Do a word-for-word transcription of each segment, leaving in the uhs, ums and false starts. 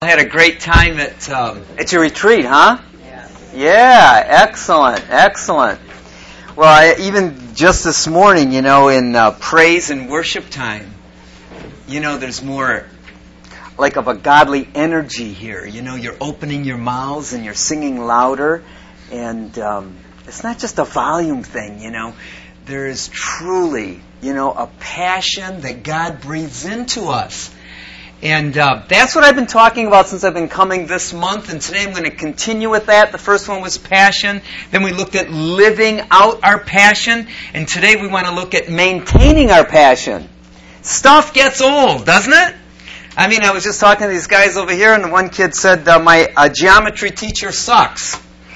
had a great time at um, At your retreat, huh? yeah. Yeah, excellent, excellent. Well, I, even just this morning, you know, in uh, praise and worship time, you know, there's more like of a godly energy here. You know, you're opening your mouths and you're singing louder, and um, it's not just a volume thing. You know, there is truly, you know, a passion that God breathes into us. And uh, that's what I've been talking about since I've been coming this month, and today I'm going to continue with that. The first one was passion. Then we looked at living out our passion, and today we want to look at maintaining our passion. Stuff gets old, doesn't it? I mean, I was just talking to these guys over here, and the one kid said, uh, my uh, geometry teacher sucks.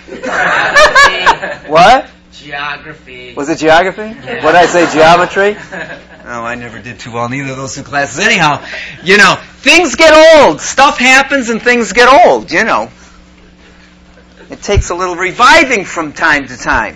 What? Geography. Was it geography? Yeah. What did I say, geometry? Oh, I never did too well in either of those two classes. Anyhow, you know, things get old. Stuff happens and things get old, you know. It takes a little reviving from time to time.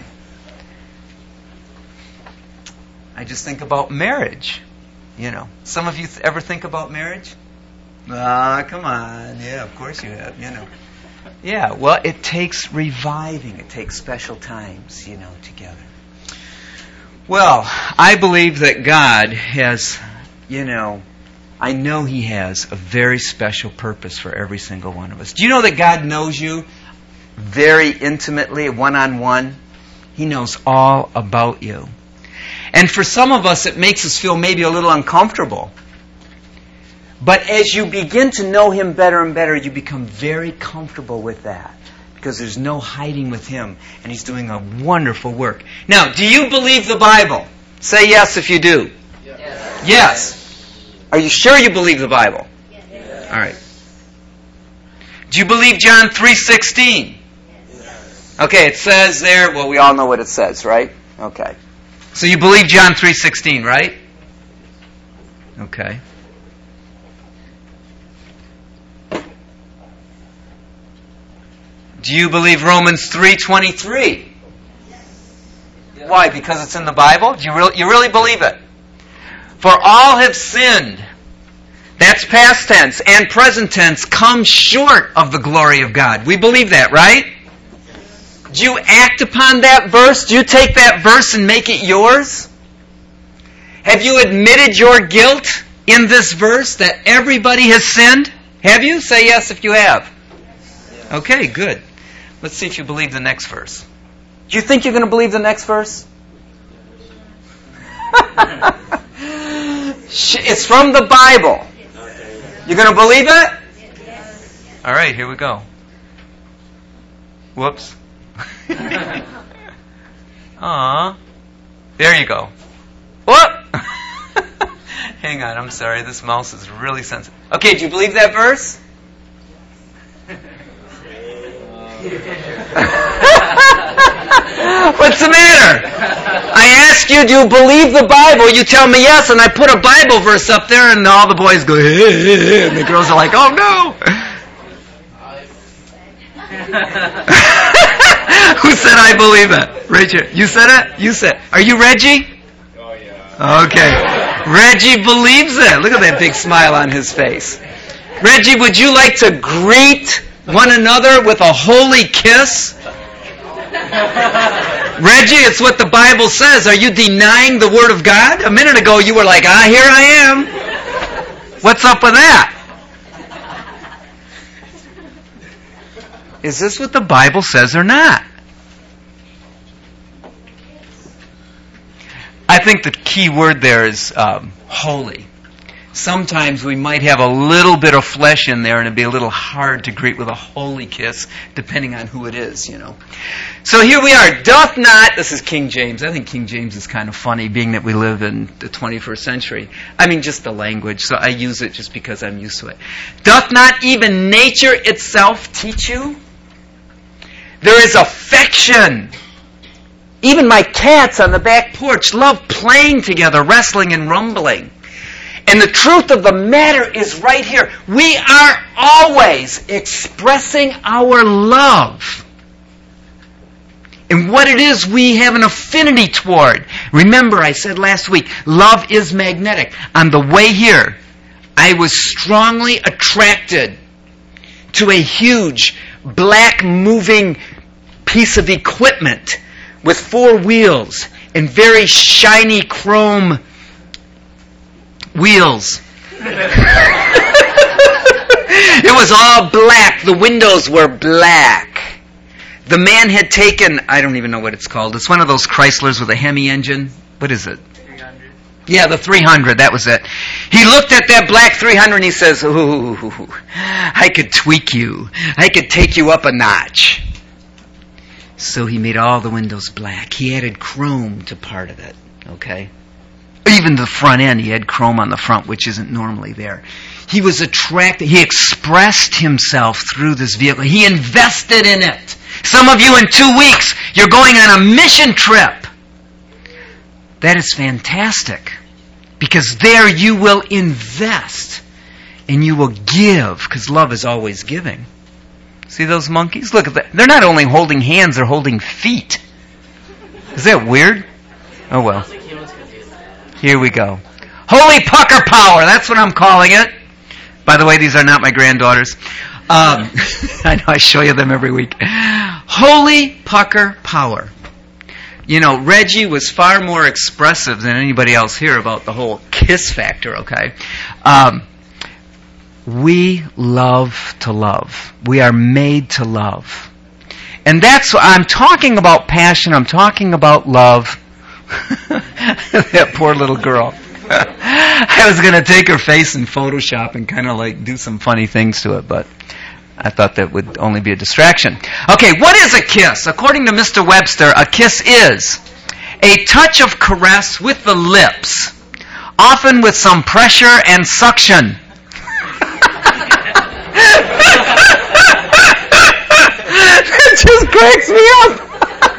I just think about marriage, you know. Some of you th- ever think about marriage? Ah, come on. Yeah, of course you have, you know. Yeah, well, it takes reviving. It takes special times, you know, together. Well, I believe that God has, you know, I know He has a very special purpose for every single one of us. Do you know that God knows you very intimately, one-on-one? He knows all about you. And for some of us, it makes us feel maybe a little uncomfortable. But as you begin to know Him better and better, you become very comfortable with that. Because there's no hiding with Him. And He's doing a wonderful work. Now, do you believe the Bible? Say yes if you do. Yes. Yes. Are you sure you believe the Bible? Yes. All right. Do you believe John three sixteen? Yes. Okay, it says there, well, we all know what it says, right? Okay. So you believe John three sixteen, right? Okay. Do you believe Romans three twenty-three? Yes. Why? Because it's in the Bible? Do you really, you really believe it? For all have sinned. That's past tense and present tense. Come short of the glory of God. We believe that, right? Do you act upon that verse? Do you take that verse and make it yours? Have you admitted your guilt in this verse that everybody has sinned? Have you? Say yes if you have. Okay, good. Let's see if you believe the next verse. Do you think you're going to believe the next verse? It's from the Bible. You're going to believe it? All right, here we go. Whoops. Aw. There you go. What? Hang on, I'm sorry. This mouse is really sensitive. Okay, do you believe that verse? What's the matter? I ask you, do you believe the Bible? You tell me yes, and I put a Bible verse up there, and all the boys go, hey, and the girls are like, oh no. Who said I believe it? Rachel, you said it? You said. Are you Reggie? Oh yeah. Okay. Reggie believes it. Look at that big smile on his face. Reggie, would you like to greet one another with a holy kiss? Reggie, it's what the Bible says. Are you denying the Word of God? A minute ago you were like, ah, here I am. What's up with that? Is this what the Bible says or not? I think the key word there is um, holy. Sometimes we might have a little bit of flesh in there and it'd be a little hard to greet with a holy kiss, depending on who it is, you know. So here we are. Doth not, this is King James. I think King James is kind of funny, being that we live in the twenty-first century. I mean, just the language, so I use it just because I'm used to it. Doth not even nature itself teach you? There is affection. Even my cats on the back porch love playing together, wrestling and rumbling. And the truth of the matter is right here. We are always expressing our love. And what it is we have an affinity toward. Remember, I said last week, love is magnetic. On the way here, I was strongly attracted to a huge black moving piece of equipment with four wheels and very shiny chrome wheels. It was all black. The windows were black. The man had taken, I don't even know what it's called. It's one of those Chryslers with a Hemi engine. What is it? three hundred. Yeah, the three hundred, that was it. He looked at that black three hundred and he says, ooh, I could tweak you. I could take you up a notch. So he made all the windows black. He added chrome to part of it, okay? Even the front end, he had chrome on the front, which isn't normally there. He was attracted. He expressed himself through this vehicle. He invested in it. Some of you in two weeks, you're going on a mission trip. That is fantastic. Because there you will invest and you will give, because love is always giving. See those monkeys? Look at that. They're not only holding hands, they're holding feet. Is that weird? Oh well. Here we go. Holy pucker power. That's what I'm calling it. By the way, these are not my granddaughters. Um, I know I show you them every week. Holy pucker power. You know, Reggie was far more expressive than anybody else here about the whole kiss factor, okay? Um, we love to love. We are made to love. And that's what I'm talking about passion. I'm talking about love. That poor little girl. I was going to take her face in Photoshop and kind of like do some funny things to it, but I thought that would only be a distraction. Okay, what is a kiss? According to Mister Webster, a kiss is a touch of caress with the lips, often with some pressure and suction. That just cracks me up.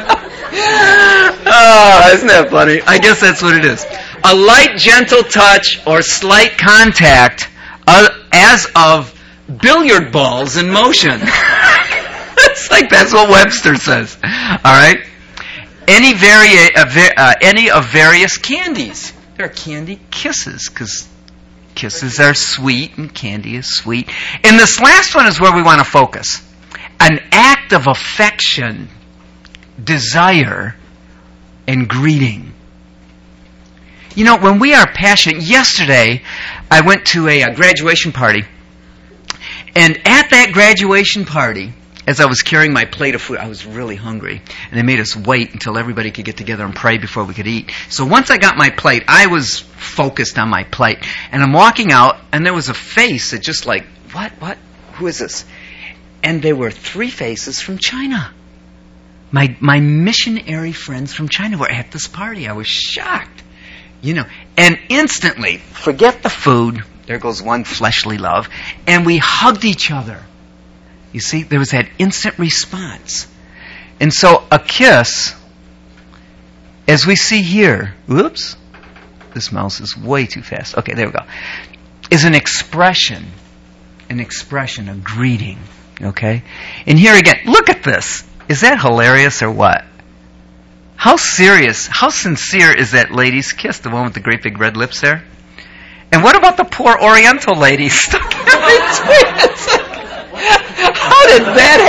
Oh, isn't that funny? I guess that's what it is. A light, gentle touch or slight contact uh, as of billiard balls in motion. It's like that's what Webster says. All right. Any vari- uh, uh, any of various candies. There are candy kisses because kisses are sweet and candy is sweet. And this last one is where we want to focus. An act of affection, desire, and greeting. You know, when we are passionate, yesterday I went to a, a graduation party, and at that graduation party, as I was carrying my plate of food, I was really hungry, and they made us wait until everybody could get together and pray before we could eat. So once I got my plate, I was focused on my plate, and I'm walking out, and there was a face that just like, what, what, who is this? And there were three faces from China. My my missionary friends from China were at this party. I was shocked. You know, and instantly, forget the food. There goes one fleshly love. And we hugged each other. You see, there was that instant response. And so a kiss, as we see here, whoops, this mouse is way too fast. Okay, there we go. Is an expression, an expression, a greeting. Okay? And here again, look at this. Is that hilarious or what? How serious, how sincere is that lady's kiss, the one with the great big red lips there? And what about the poor Oriental lady stuck in between? It's like, how did that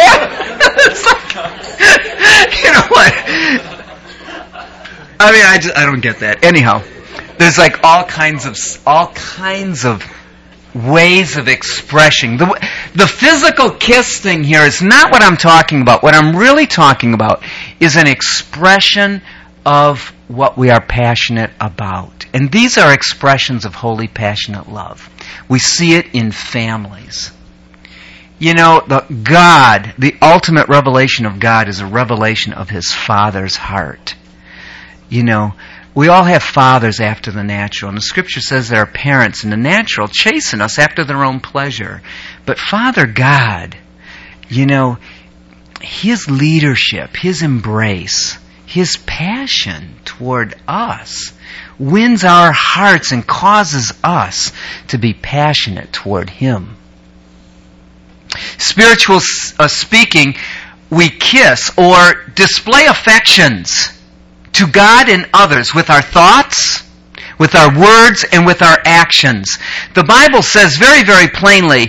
happen? It's like, you know what? I mean, I just, I don't get that. Anyhow, there's like all kinds of all kinds of ways of expressing. The, the physical kiss thing here is not what I'm talking about. What I'm really talking about is an expression of what we are passionate about. And these are expressions of holy, passionate love. We see it in families. You know, the God, the ultimate revelation of God is a revelation of His Father's heart. You know, we all have fathers after the natural, and the Scripture says there are parents in the natural chasing us after their own pleasure. But Father God, you know, His leadership, His embrace, His passion toward us wins our hearts and causes us to be passionate toward Him. Spiritual uh, speaking, we kiss or display affections to God and others with our thoughts, with our words, and with our actions. The Bible says very, very plainly,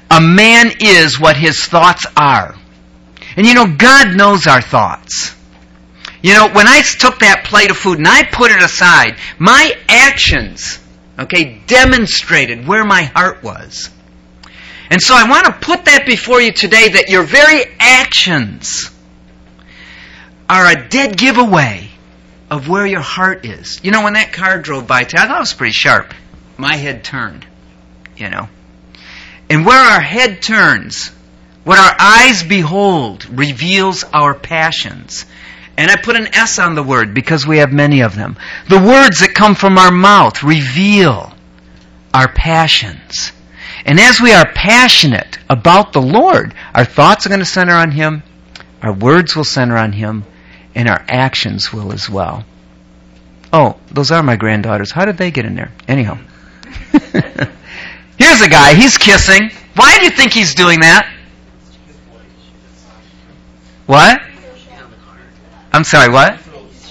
a man is what his thoughts are. And you know, God knows our thoughts. You know, when I took that plate of food and I put it aside, my actions, okay, demonstrated where my heart was. And so I want to put that before you today, that your very actions are a dead giveaway of where your heart is. You know, when that car drove by today, I thought it was pretty sharp. My head turned, you know. And where our head turns, what our eyes behold reveals our passions. And I put an S on the word because we have many of them. The words that come from our mouth reveal our passions. And as we are passionate about the Lord, our thoughts are going to center on Him, our words will center on Him, and our actions will as well. Oh, those are my granddaughters. How did they get in there? Anyhow. Here's a guy. He's kissing. Why do you think he's doing that? What? I'm sorry, what?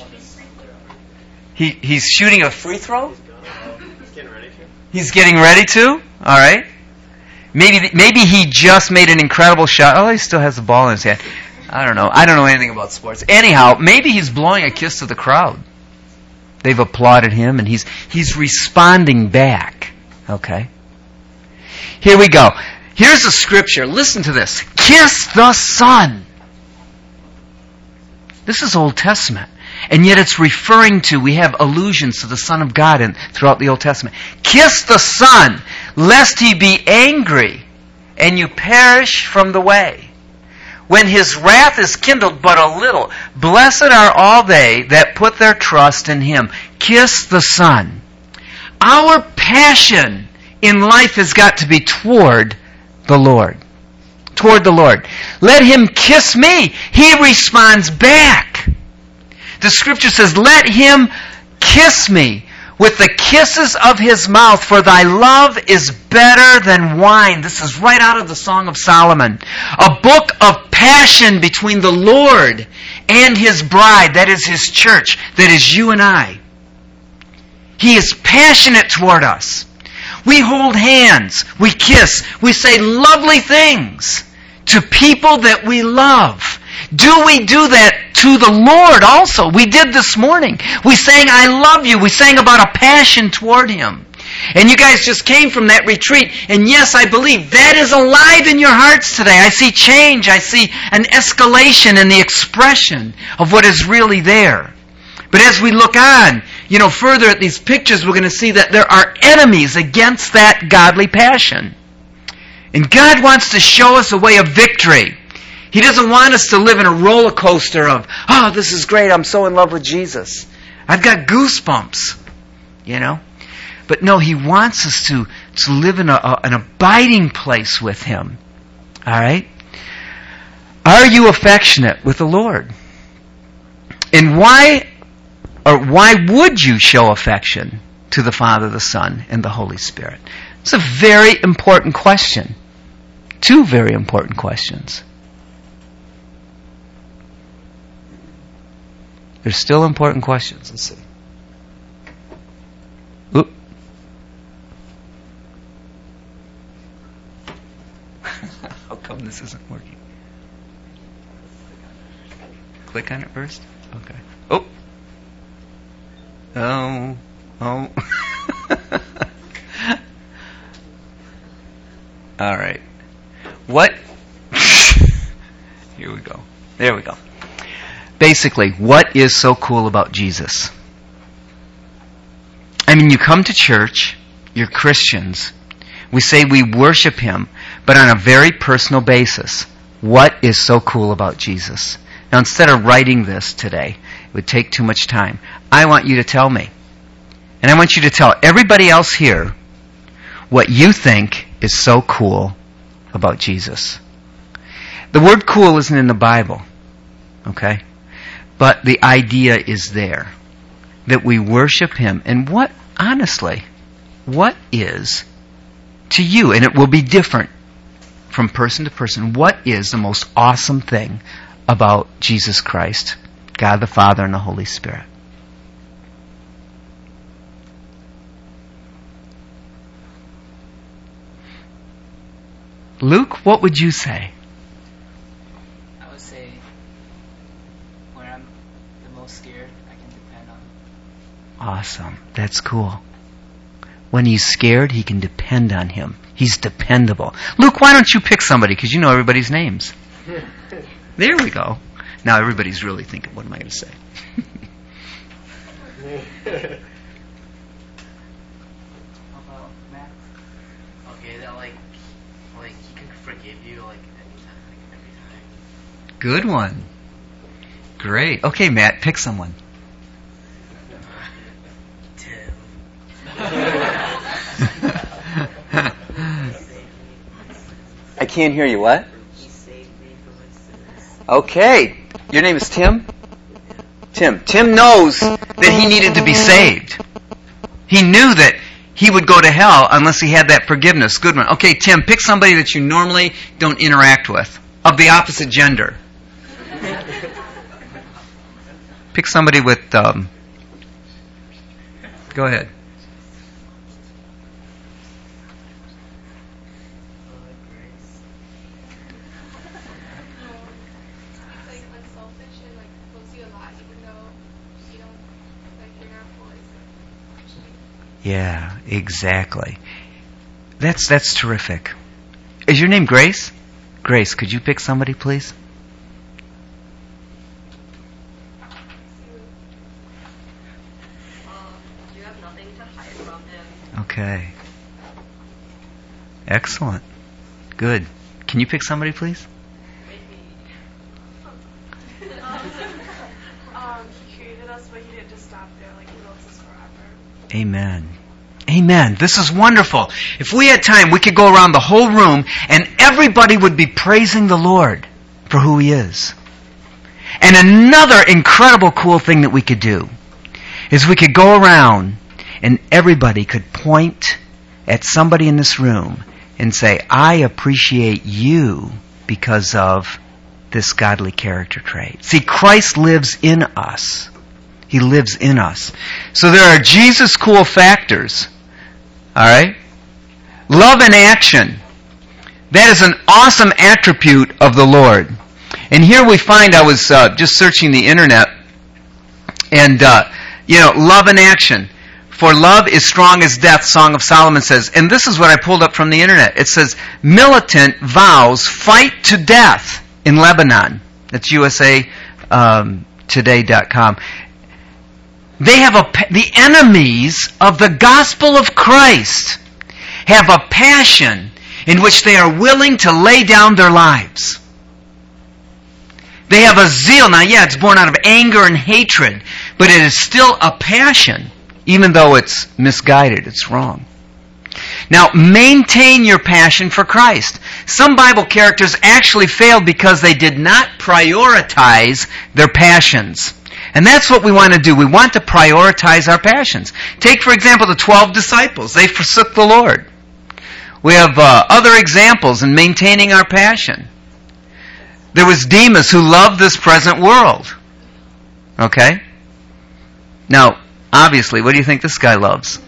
He he's shooting a free throw? He's getting ready to. He's getting ready to? All right. Maybe maybe he just made an incredible shot. Oh, he still has the ball in his hand. I don't know. I don't know anything about sports. Anyhow, maybe he's blowing a kiss to the crowd. They've applauded him, and he's he's responding back. Okay. Here we go. Here's a scripture. Listen to this. Kiss the Son. This is Old Testament. And yet it's referring to, we have allusions to the Son of God in, throughout the Old Testament. Kiss the Son, lest He be angry, and you perish from the way. When His wrath is kindled but a little, blessed are all they that put their trust in Him. Kiss the Son. Our passion in life has got to be toward the Lord. Toward the Lord. Let Him kiss me. He responds back. The scripture says, let Him kiss me with the kisses of His mouth, for thy love is better than wine. This is right out of the Song of Solomon. A book of passion between the Lord and His bride, that is His church, that is you and I. He is passionate toward us. We hold hands, we kiss, we say lovely things to people that we love. Do we do that to the Lord also? We did this morning. We sang, I love you. We sang about a passion toward Him. And you guys just came from that retreat. And yes, I believe that is alive in your hearts today. I see change. I see an escalation in the expression of what is really there. But as we look on, you know, further at these pictures, we're going to see that there are enemies against that godly passion. And God wants to show us a way of victory. He doesn't want us to live in a roller coaster of, oh, this is great, I'm so in love with Jesus. I've got goosebumps, you know. But no, He wants us to, to live in a, a, an abiding place with Him. All right? Are you affectionate with the Lord? And why, or why would you show affection to the Father, the Son, and the Holy Spirit? It's a very important question. Two very important questions. They're still important questions. Let's see. Oop. How come this isn't working? Click on it first? Okay. Oh. Oh. Oh. All right. What? Here we go. There we go. Basically, what is so cool about Jesus? I mean, you come to church, you're Christians, we say we worship Him, but on a very personal basis. What is so cool about Jesus? Now, instead of writing this today, it would take too much time. I want you to tell me. And I want you to tell everybody else here what you think is so cool about Jesus. The word cool isn't in the Bible, okay? But the idea is there, that we worship Him. And what, honestly, what is, to you, and it will be different from person to person, what is the most awesome thing about Jesus Christ, God the Father and the Holy Spirit? Luke, what would you say? I would say when I'm the most scared, I can depend on. Awesome. That's cool. When he's scared, he can depend on him. He's dependable. Luke, why don't you pick somebody? Because you know everybody's names. There we go. Now everybody's really thinking, what am I going to say? How about Matt? Okay, that like, like he can forgive you like anytime, like every time. Good one. Great. Okay, Matt, pick someone. Tim. I can't hear you. What? He saved me from my sins. Okay. Your name is Tim? Tim. Tim knows that he needed to be saved. He knew that he would go to hell unless he had that forgiveness. Good one. Okay, Tim, pick somebody that you normally don't interact with, of the opposite gender. Pick somebody with, um, go ahead. Like unselfish and like loves you a lot, even though you don't like you're not fully actually. Yeah, exactly. That's that's terrific. Is your name Grace? Grace, could you pick somebody, please? Um, you have nothing to hide from him. Okay. Excellent. Good. Can you pick somebody, please? Um, he created us, but he didn't just stop there. Like he loves us forever. Amen. Amen. This is wonderful. If we had time, we could go around the whole room and everybody would be praising the Lord for who He is. And another incredible cool thing that we could do is we could go around and everybody could point at somebody in this room and say, I appreciate you because of this godly character trait. See, Christ lives in us. He lives in us. So there are Jesus cool factors. All right? Love in action. That is an awesome attribute of the Lord. And here we find, I was uh, just searching the internet, and, uh, you know, love in action. For love is strong as death, Song of Solomon says. And this is what I pulled up from the internet. It says, militant vows fight to death in Lebanon. That's U S A Today dot com. They have a, the enemies of the gospel of Christ have a passion in which they are willing to lay down their lives. They have a zeal. Now, yeah, it's born out of anger and hatred, but it is still a passion, even though it's misguided, it's wrong. Now, maintain your passion for Christ. Some Bible characters actually failed because they did not prioritize their passions. And that's what we want to do. We want to prioritize our passions. Take, for example, the twelve disciples. They forsook the Lord. We have uh, other examples in maintaining our passion. There was Demas who loved this present world. Okay? Now, obviously, what do you think this guy loves?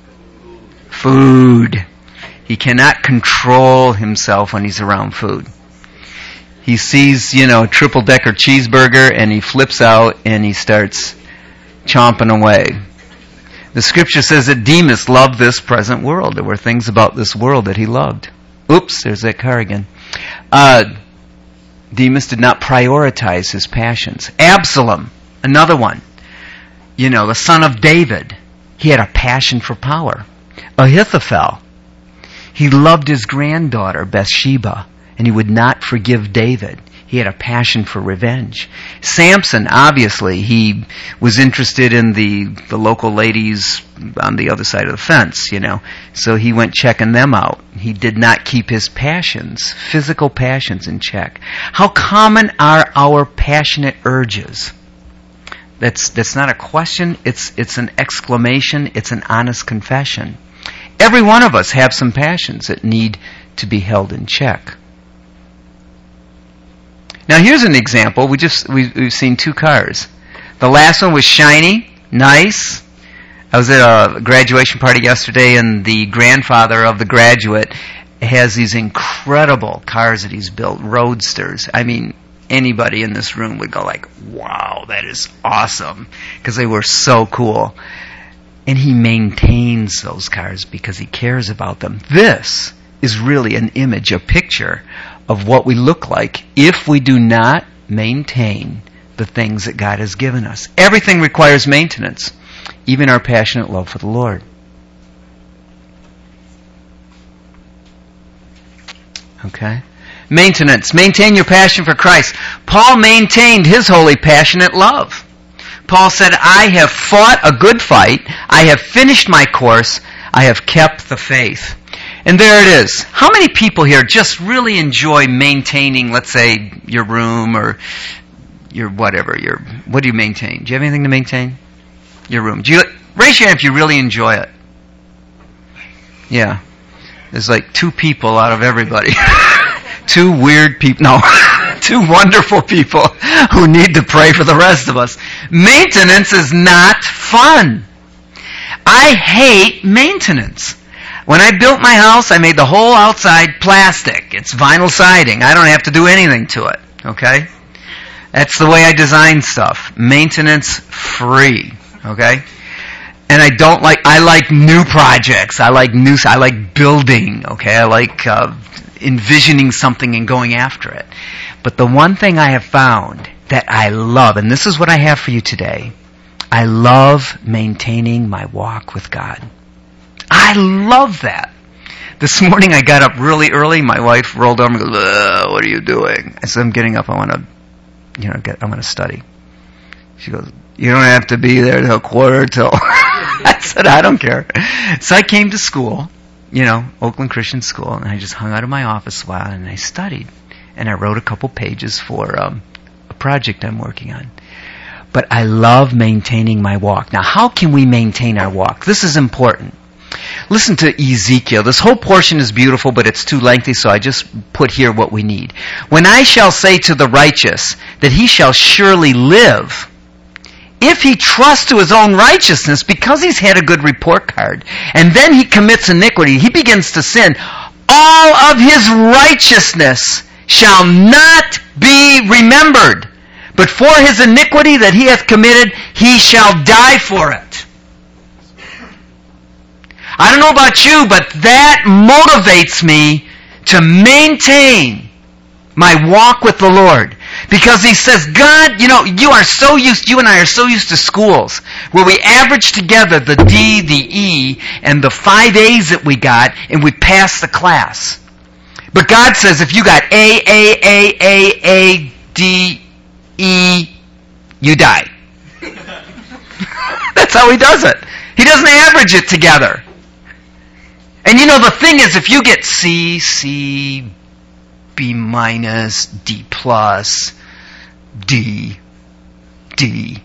Food. He cannot control himself when he's around food. He sees, you know, a triple-decker cheeseburger and he flips out and he starts chomping away. The scripture says that Demas loved this present world. There were things about this world that he loved. Oops, there's that car again. Uh, Demas did not prioritize his passions. Absalom, another one. You know, the son of David. He had a passion for power. Ahithophel. He loved his granddaughter, Bathsheba, and he would not forgive David. He had a passion for revenge. Samson, obviously, he was interested in the, the local ladies on the other side of the fence, you know. So he went checking them out. He did not keep his passions, physical passions, in check. How common are our passionate urges? That's that's not a question, it's it's an exclamation, it's an honest confession. Every one of us have some passions that need to be held in check. Now here's an example. We just we, we've seen two cars. The last one was shiny, nice. I was at a graduation party yesterday, and the grandfather of the graduate has these incredible cars that he's built, roadsters. I mean, anybody in this room would go like, wow, that is awesome, because they were so cool. And he maintains those cars because he cares about them. This is really an image, a picture of what we look like if we do not maintain the things that God has given us. Everything requires maintenance, even our passionate love for the Lord. Okay? Maintenance. Maintain your passion for Christ. Paul maintained his holy, passionate love. Paul said, I have fought a good fight. I have finished my course. I have kept the faith. And there it is. How many people here just really enjoy maintaining, let's say, your room or your whatever? Your what do you maintain? Do you have anything to maintain? Your room. Do you raise your hand if you really enjoy it? Yeah. There's like two people out of everybody. Two weird people. No. Two wonderful people who need to pray for the rest of us. Maintenance is not fun. I hate maintenance. When I built my house, I made the whole outside plastic. It's vinyl siding. I don't have to do anything to it. Okay? That's the way I design stuff. Maintenance free. Okay? And I don't like, I like new projects. I like new, I like building. Okay? I like uh, envisioning something and going after it. But the one thing I have found that I love, and this is what I have for you today, I love maintaining my walk with God. I love that. This morning I got up really early. My wife rolled over and goes, "Ugh, what are you doing?" I said, I'm getting up. I want to, you know, get, I'm going to study. She goes, you don't have to be there till quarter till. I said, I don't care. So I came to school, you know, Oakland Christian School, and I just hung out in my office a while and I studied. And I wrote a couple pages for um, a project I'm working on. But I love maintaining my walk. Now, how can we maintain our walk? This is important. Listen to Ezekiel. This whole portion is beautiful, but it's too lengthy, so I just put here what we need. When I shall say to the righteous that he shall surely live, if he trusts to his own righteousness because he's had a good report card, and then he commits iniquity, he begins to sin, all of his righteousness shall not be remembered, but for his iniquity that he hath committed, he shall die for it. I don't know about you, but that motivates me to maintain my walk with the Lord. Because he says, God, you know, you are so used, you and I are so used to schools where we average together the D, the E, and the five A's that we got, and we pass the class. But God says if you got A, A, A, A, A, D, E, you die. That's how he does it. He doesn't average it together. And you know, the thing is, if you get C, C, B minus, D plus, D, D,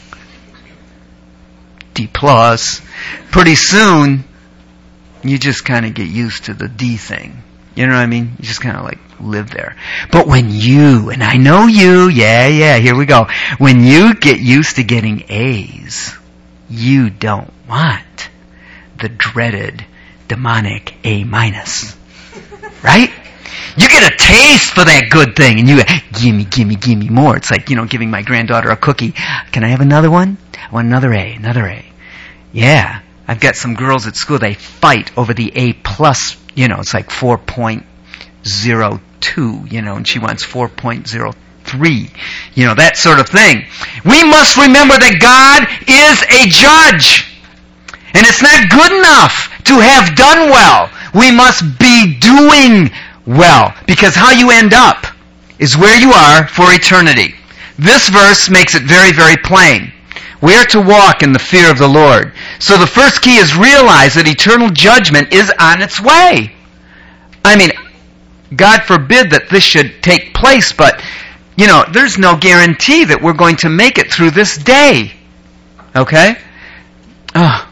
D plus, pretty soon, you just kind of get used to the D thing. You know what I mean? You just kind of like live there. But when you, and I know you, yeah, yeah, here we go. When you get used to getting A's, you don't want the dreaded demonic A minus. Right? You get a taste for that good thing and you gimme, gimme, gimme more. It's like, you know, giving my granddaughter a cookie. Can I have another one? I want another A, another A. Yeah. I've got some girls at school, they fight over the A plus, you know, it's like four point oh two, you know, and she wants four point oh three, you know, that sort of thing. We must remember that God is a judge. And it's not good enough to have done well. We must be doing well. Because how you end up is where you are for eternity. This verse makes it very, very plain. We are to walk in the fear of the Lord. So the first key is realize that eternal judgment is on its way. I mean, God forbid that this should take place, but, you know, there's no guarantee that we're going to make it through this day. Okay? Oh.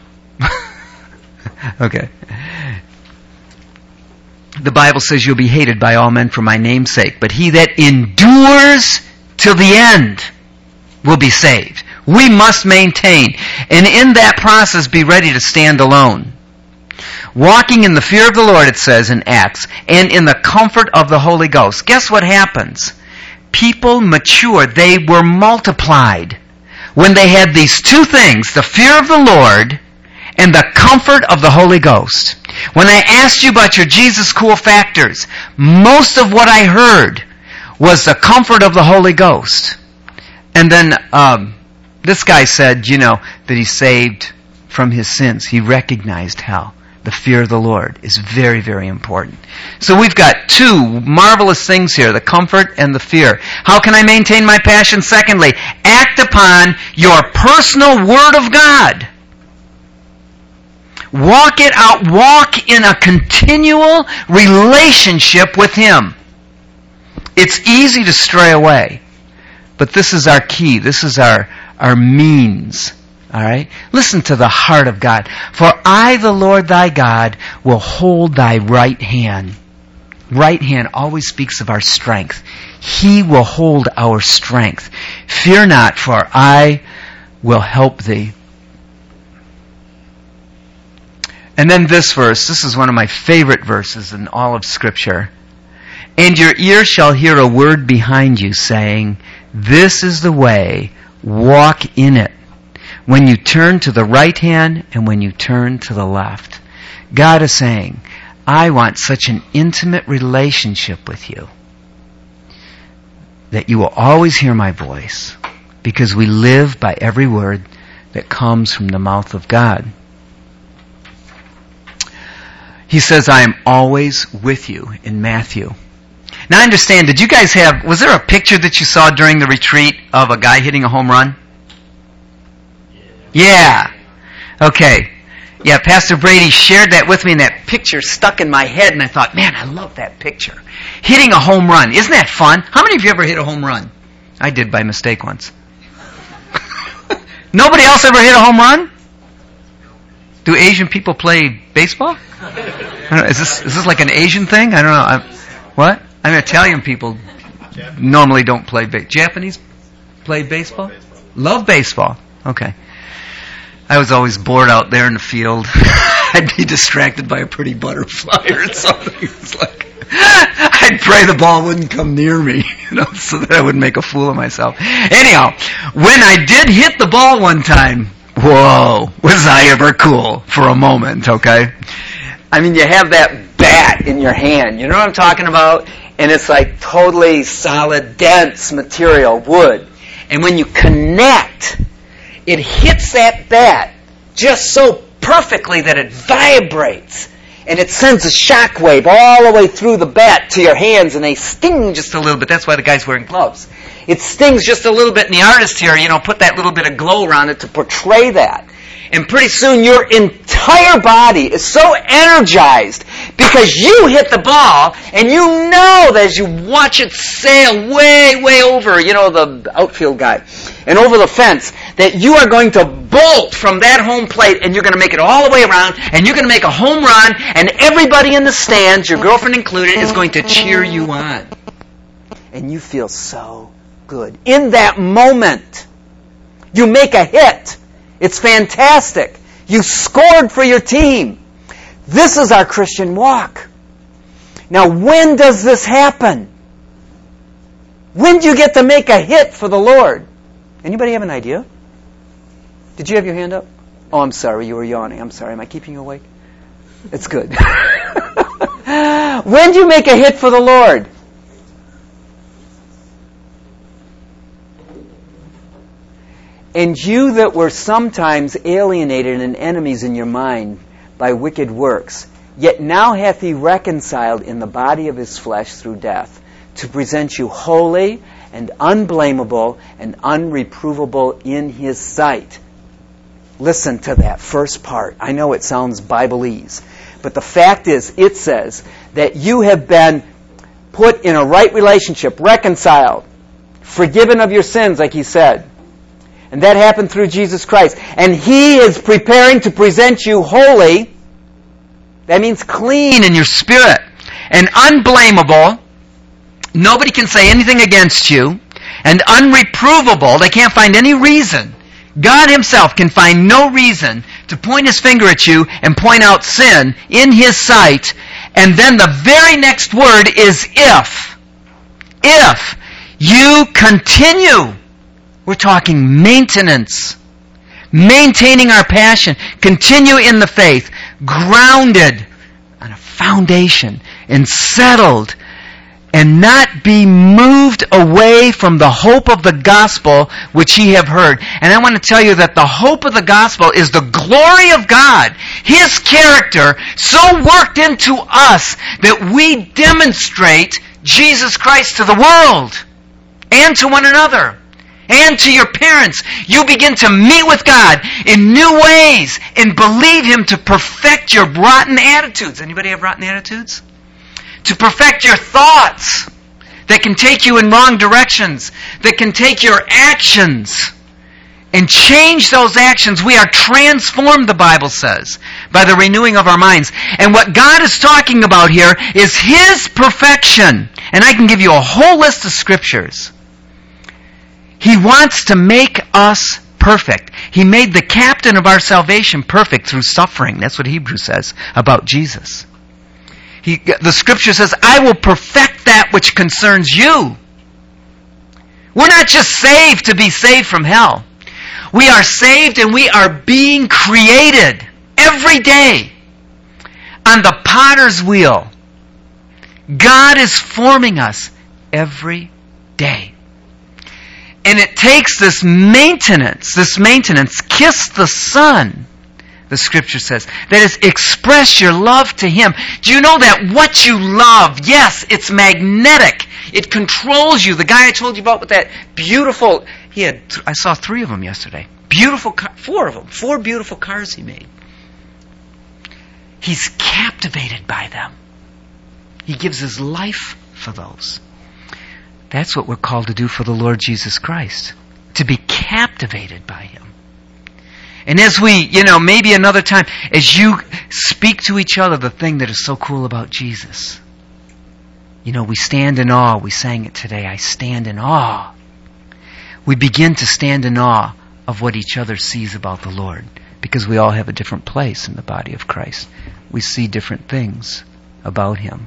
Okay. The Bible says you'll be hated by all men for my name's sake, but he that endures till the end will be saved. We must maintain, and in that process be ready to stand alone. Walking in the fear of the Lord, it says in Acts, and in the comfort of the Holy Ghost. Guess what happens? People mature. They were multiplied when they had these two things, the fear of the Lord and the comfort of the Holy Ghost. When I asked you about your Jesus cool factors, most of what I heard was the comfort of the Holy Ghost. And then um, this guy said, you know, that he's saved from his sins. He recognized hell. The fear of the Lord is very, very important. So we've got two marvelous things here, the comfort and the fear. How can I maintain my passion? Secondly, act upon your personal Word of God. Walk it out. Walk in a continual relationship with Him. It's easy to stray away, but this is our key. This is our, our means. All right? Listen to the heart of God. For I, the Lord thy God, will hold thy right hand. Right hand always speaks of our strength. He will hold our strength. Fear not, for I will help thee. And then this verse, this is one of my favorite verses in all of Scripture. And your ear shall hear a word behind you saying, this is the way, walk in it. When you turn to the right hand and when you turn to the left. God is saying, I want such an intimate relationship with you that you will always hear my voice, because we live by every word that comes from the mouth of God. He says, I am always with you in Matthew. Now I understand, did you guys have, was there a picture that you saw during the retreat of a guy hitting a home run? Yeah. Okay. Yeah, Pastor Brady shared that with me, and that picture stuck in my head, and I thought, man, I love that picture. Hitting a home run. Isn't that fun? How many of you ever hit a home run? I did by mistake once. Nobody else ever hit a home run? Do Asian people play baseball? I don't know, is this is this like an Asian thing? I don't know. I'm, what? I mean, Italian people normally don't play baseball. Japanese play baseball? Love baseball. Okay. I was always bored out there in the field. I'd be distracted by a pretty butterfly or something. It's like I'd pray the ball wouldn't come near me, you know, so that I wouldn't make a fool of myself. Anyhow, when I did hit the ball one time, whoa, was I ever cool for a moment, okay? I mean, you have that bat in your hand. You know what I'm talking about? And it's like totally solid, dense material, wood. And when you connect, it hits that bat just so perfectly that it vibrates. And it sends a shock wave all the way through the bat to your hands, and they sting just a little bit. That's why the guy's wearing gloves. It stings just a little bit, and the artist here, you know, put that little bit of glow around it to portray that. And pretty soon your entire body is so energized because you hit the ball, and you know that as you watch it sail way, way over, you know, the outfield guy, and over the fence, that you are going to bolt from that home plate, and you're going to make it all the way around, and you're going to make a home run, and everybody in the stands, your girlfriend included, is going to cheer you on. And you feel so good. In that moment, you make a hit. It's fantastic. You scored for your team. This is our Christian walk. Now, when does this happen? When do you get to make a hit for the Lord? Anybody have an idea? Did you have your hand up? Oh, I'm sorry. You were yawning. I'm sorry. Am I keeping you awake? It's good. When do you make a hit for the Lord? And you that were sometimes alienated and enemies in your mind by wicked works, yet now hath he reconciled in the body of his flesh through death, to present you holy and unblameable and unreprovable in his sight. Listen to that first part. I know it sounds Bibleese, but the fact is, it says that you have been put in a right relationship, reconciled, forgiven of your sins, like he said. And that happened through Jesus Christ. And he is preparing to present you holy. That means clean in your spirit. And unblameable. Nobody can say anything against you. And unreprovable. They can't find any reason. God himself can find no reason to point his finger at you and point out sin in his sight, and then the very next word is if. If you continue. We're talking maintenance. Maintaining our passion. Continue in the faith. Grounded on a foundation and settled, and not be moved away from the hope of the gospel which ye have heard. And I want to tell you that the hope of the gospel is the glory of God, His character, so worked into us that we demonstrate Jesus Christ to the world and to one another and to your parents. You begin to meet with God in new ways and believe Him to perfect your rotten attitudes. Anybody have rotten attitudes? To perfect your thoughts that can take you in wrong directions, that can take your actions and change those actions. We are transformed, the Bible says, by the renewing of our minds. And what God is talking about here is His perfection. And I can give you a whole list of scriptures. He wants to make us perfect. He made the captain of our salvation perfect through suffering. That's what Hebrews says about Jesus. He, the scripture says, I will perfect that which concerns you. We're not just saved to be saved from hell. We are saved and we are being created every day on the potter's wheel. God is forming us every day. And it takes this maintenance, this maintenance, kiss the Son, the scripture says. That is, express your love to Him. Do you know that what you love, yes, it's magnetic. It controls you. The guy I told you about with that beautiful, he had, I saw three of them yesterday. Beautiful, car, four of them. Four beautiful cars he made. He's captivated by them. He gives his life for those. That's what we're called to do for the Lord Jesus Christ. To be captivated by Him. And as we, you know, maybe another time, as you speak to each other the thing that is so cool about Jesus. You know, we stand in awe. We sang it today. I stand in awe. We begin to stand in awe of what each other sees about the Lord. Because we all have a different place in the body of Christ. We see different things about Him.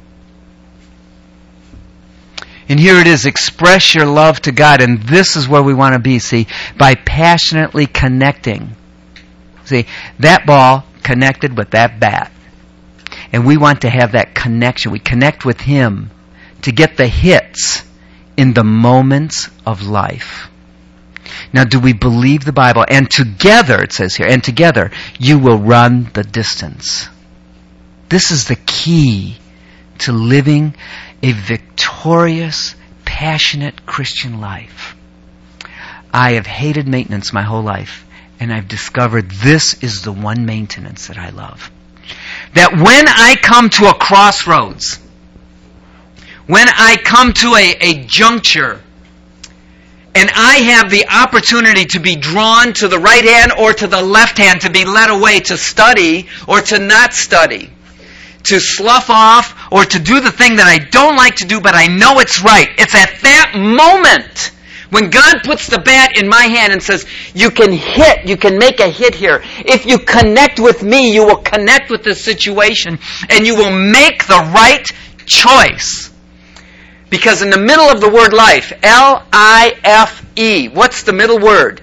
And here it is, express your love to God. And this is where we want to be, see, by passionately connecting. See, that ball connected with that bat. And we want to have that connection. We connect with Him to get the hits in the moments of life. Now, do we believe the Bible? And together, it says here, and together, you will run the distance. This is the key to living a victorious, passionate Christian life. I have hated maintenance my whole life, and I've discovered this is the one maintenance that I love. That when I come to a crossroads, when I come to a, a juncture, and I have the opportunity to be drawn to the right hand or to the left hand, to be led away to study or to not study, to slough off or to do the thing that I don't like to do but I know it's right. It's at that moment when God puts the bat in my hand and says, you can hit, you can make a hit here. If you connect with me, you will connect with this situation and you will make the right choice. Because in the middle of the word life, L I F E, what's the middle word?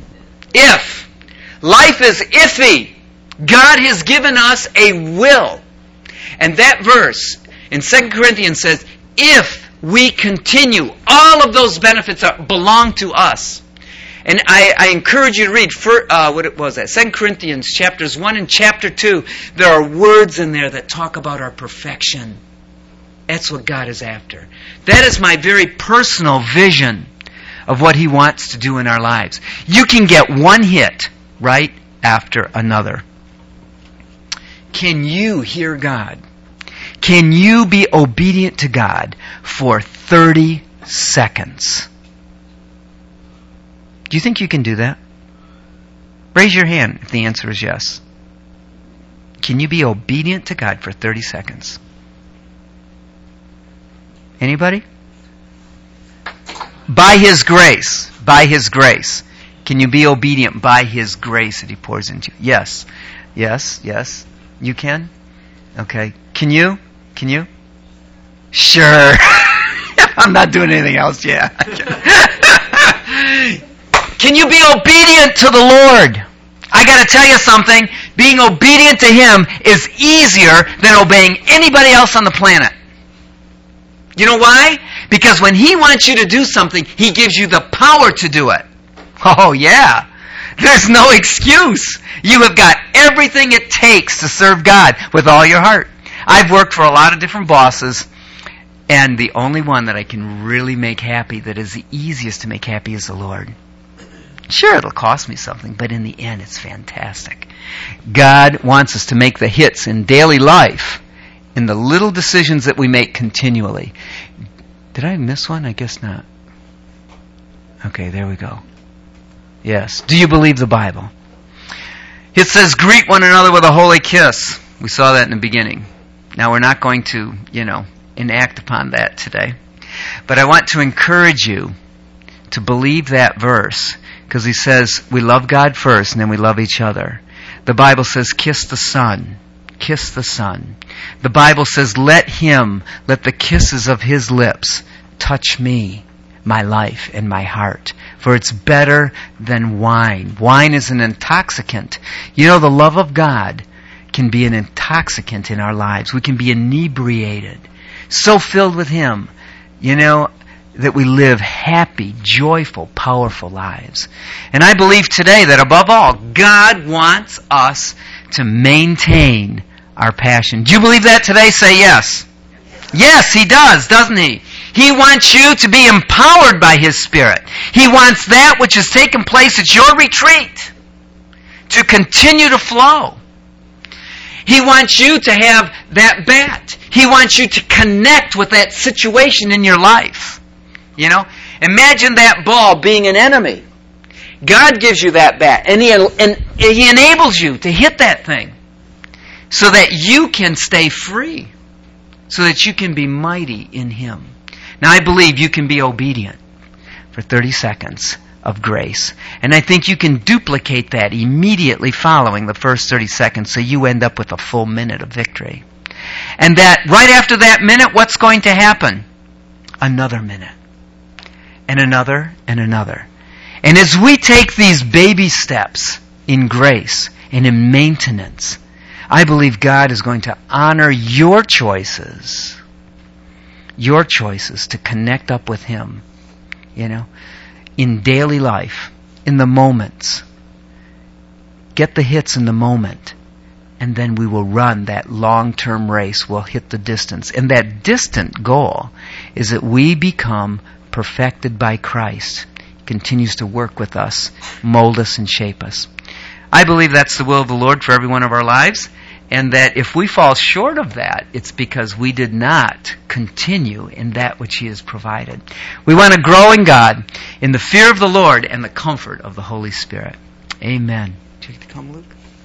If. Life is iffy. God has given us a will. And that verse in Second Corinthians says, if we continue, all of those benefits are, belong to us. And I, I encourage you to read, for, uh, what it was that? Second Corinthians chapters one and chapter two. There are words in there that talk about our perfection. That's what God is after. That is my very personal vision of what He wants to do in our lives. You can get one hit right after another. Can you hear God? Can you be obedient to God for thirty seconds? Do you think you can do that? Raise your hand if the answer is yes. Can you be obedient to God for thirty seconds? Anybody? By His grace. By His grace. Can you be obedient by His grace that He pours into you? Yes. Yes, yes. You can? Okay. Can you? Can you? Sure. I'm not doing anything else, yeah. Can you be obedient to the Lord? I got to tell you something. Being obedient to Him is easier than obeying anybody else on the planet. You know why? Because when He wants you to do something, He gives you the power to do it. Oh, yeah. There's no excuse. You have got everything it takes to serve God with all your heart. I've worked for a lot of different bosses, and the only one that I can really make happy, that is the easiest to make happy, is the Lord. Sure, it'll cost me something, but in the end, it's fantastic. God wants us to make the hits in daily life, in the little decisions that we make continually. Did I miss one? I guess not. Okay, there we go. Yes. Do you believe the Bible? It says, greet one another with a holy kiss. We saw that in the beginning. Now, we're not going to, you know, enact upon that today. But I want to encourage you to believe that verse, because he says we love God first and then we love each other. The Bible says, kiss the Son. Kiss the Son. The Bible says, let Him, let the kisses of His lips touch me, my life, and my heart. For it's better than wine. Wine is an intoxicant. You know, the love of God can be an intoxicant in our lives. We can be inebriated, so filled with Him, you know, that we live happy, joyful, powerful lives. And I believe today that above all, God wants us to maintain our passion. Do you believe that today? Say yes. Yes, He does, doesn't He? He wants you to be empowered by His Spirit. He wants that which has taken place at your retreat to continue to flow. He wants you to have that bat. He wants you to connect with that situation in your life. You know, imagine that ball being an enemy. God gives you that bat, and he, and he enables you to hit that thing so that you can stay free, so that you can be mighty in Him. Now, I believe you can be obedient for thirty seconds of grace. And I think you can duplicate that immediately following the first thirty seconds, so you end up with a full minute of victory. And that right after that minute, what's going to happen? Another minute. And another, and another. And as we take these baby steps in grace and in maintenance, I believe God is going to honor your choices. Your choices to connect up with Him, you know, in daily life, in the moments. Get the hits in the moment, and then we will run that long-term race. We'll hit the distance. And that distant goal is that we become perfected by Christ. He continues to work with us, mold us, and shape us. I believe that's the will of the Lord for every one of our lives. And that if we fall short of that, it's because we did not continue in that which He has provided. We want to grow in God, in the fear of the Lord and the comfort of the Holy Spirit. Amen. Do you like to come, Luke?